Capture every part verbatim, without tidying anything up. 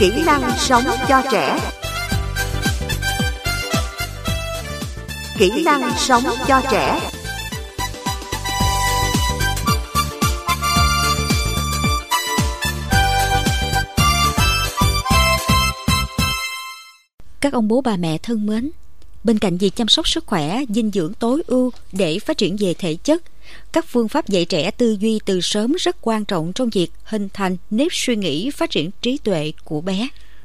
Kỹ năng sống cho trẻ. Kỹ năng sống cho trẻ. Các ông bố bà mẹ thân mến, bên cạnh việc chăm sóc sức khỏe, dinh dưỡng tối ưu để phát triển về thể chất, các phương pháp dạy trẻ tư duy từ sớm rất quan trọng trong việc hình thành nếp suy nghĩ, phát triển trí tuệ của bé.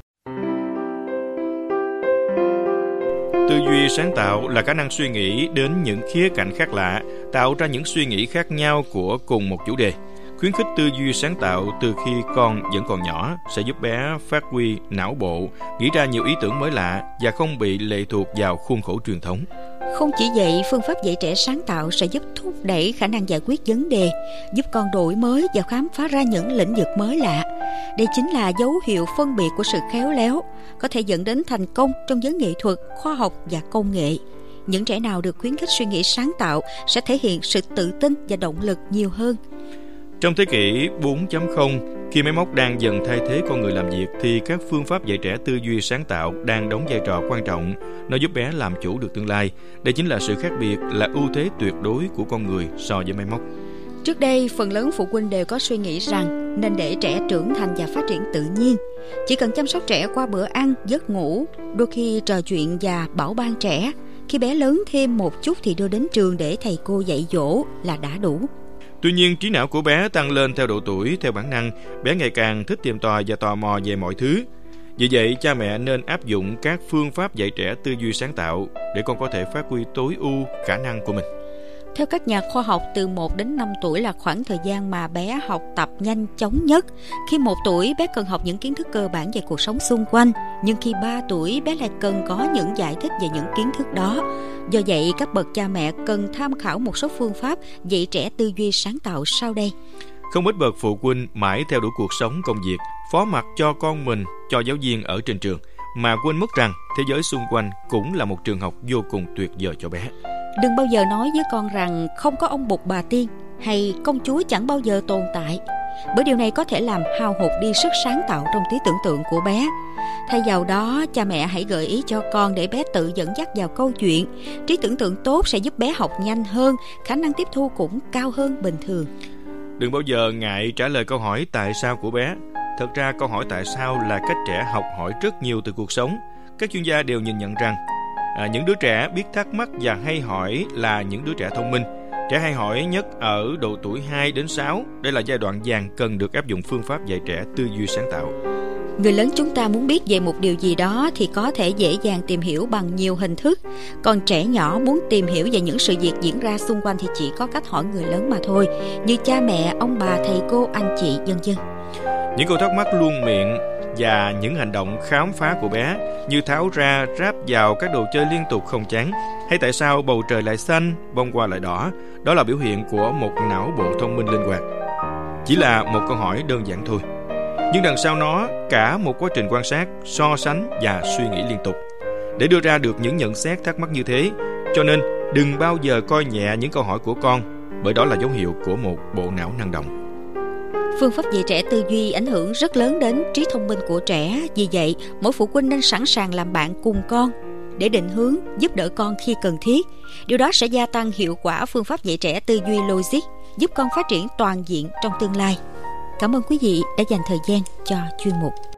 Tư duy sáng tạo là khả năng suy nghĩ đến những khía cạnh khác lạ, tạo ra những suy nghĩ khác nhau của cùng một chủ đề. Khuyến khích tư duy sáng tạo từ khi con vẫn còn nhỏ sẽ giúp bé phát huy não bộ, nghĩ ra nhiều ý tưởng mới lạ và không bị lệ thuộc vào khuôn khổ truyền thống. Không chỉ vậy, phương pháp dạy trẻ sáng tạo sẽ giúp thúc đẩy khả năng giải quyết vấn đề, giúp con đổi mới và khám phá ra những lĩnh vực mới lạ. Đây chính là dấu hiệu phân biệt của sự khéo léo, có thể dẫn đến thành công trong giới nghệ thuật, khoa học và công nghệ. Những trẻ nào được khuyến khích suy nghĩ sáng tạo sẽ thể hiện sự tự tin và động lực nhiều hơn. Trong thế kỷ bốn chấm không, khi máy móc đang dần thay thế con người làm việc, thì các phương pháp dạy trẻ tư duy sáng tạo đang đóng vai trò quan trọng. Nó giúp bé làm chủ được tương lai. Đây chính là sự khác biệt, là ưu thế tuyệt đối của con người so với máy móc. Trước đây, phần lớn phụ huynh đều có suy nghĩ rằng nên để trẻ trưởng thành và phát triển tự nhiên. Chỉ cần chăm sóc trẻ qua bữa ăn, giấc ngủ, đôi khi trò chuyện và bảo ban trẻ. Khi bé lớn thêm một chút thì đưa đến trường để thầy cô dạy dỗ là đã đủ. Tuy nhiên, trí não của bé tăng lên theo độ tuổi, theo bản năng, bé ngày càng thích tìm tòi và tò mò về mọi thứ. Vì vậy, cha mẹ nên áp dụng các phương pháp dạy trẻ tư duy sáng tạo để con có thể phát huy tối ưu khả năng của mình. Theo các nhà khoa học, từ một đến năm tuổi là khoảng thời gian mà bé học tập nhanh chóng nhất. Khi một tuổi, bé cần học những kiến thức cơ bản về cuộc sống xung quanh. Nhưng khi ba tuổi, bé lại cần có những giải thích về những kiến thức đó. Do vậy, các bậc cha mẹ cần tham khảo một số phương pháp dạy trẻ tư duy sáng tạo sau đây. Không ít bậc phụ huynh mãi theo đuổi cuộc sống công việc, phó mặc cho con mình, cho giáo viên ở trên trường, mà quên mất rằng thế giới xung quanh cũng là một trường học vô cùng tuyệt vời cho bé. Đừng bao giờ nói với con rằng không có ông Bụt bà Tiên hay công chúa chẳng bao giờ tồn tại, bởi điều này có thể làm hao hụt đi sức sáng tạo trong trí tưởng tượng của bé. Thay vào đó, cha mẹ hãy gợi ý cho con để bé tự dẫn dắt vào câu chuyện. Trí tưởng tượng tốt sẽ giúp bé học nhanh hơn, khả năng tiếp thu cũng cao hơn bình thường. Đừng bao giờ ngại trả lời câu hỏi tại sao của bé. Thật ra câu hỏi tại sao là cách trẻ học hỏi rất nhiều từ cuộc sống. Các chuyên gia đều nhìn nhận rằng à, những đứa trẻ biết thắc mắc và hay hỏi là những đứa trẻ thông minh. Trẻ hay hỏi nhất ở độ tuổi hai đến sáu. Đây là giai đoạn vàng cần được áp dụng phương pháp dạy trẻ tư duy sáng tạo. Người lớn chúng ta muốn biết về một điều gì đó thì có thể dễ dàng tìm hiểu bằng nhiều hình thức. Còn trẻ nhỏ muốn tìm hiểu về những sự việc diễn ra xung quanh thì chỉ có cách hỏi người lớn mà thôi, như cha mẹ, ông bà, thầy cô, anh chị, vân vân. Những câu thắc mắc luôn miệng và những hành động khám phá của bé, như tháo ra, ráp vào các đồ chơi liên tục không chán, hay tại sao bầu trời lại xanh, bông hoa lại đỏ, đó là biểu hiện của một não bộ thông minh linh hoạt. Chỉ là một câu hỏi đơn giản thôi, nhưng đằng sau nó cả một quá trình quan sát, so sánh và suy nghĩ liên tục để đưa ra được những nhận xét thắc mắc như thế. Cho nên đừng bao giờ coi nhẹ những câu hỏi của con, bởi đó là dấu hiệu của một bộ não năng động. Phương pháp dạy trẻ tư duy ảnh hưởng rất lớn đến trí thông minh của trẻ. Vì vậy, mỗi phụ huynh nên sẵn sàng làm bạn cùng con để định hướng, giúp đỡ con khi cần thiết. Điều đó sẽ gia tăng hiệu quả phương pháp dạy trẻ tư duy logic, giúp con phát triển toàn diện trong tương lai. Cảm ơn quý vị đã dành thời gian cho chuyên mục.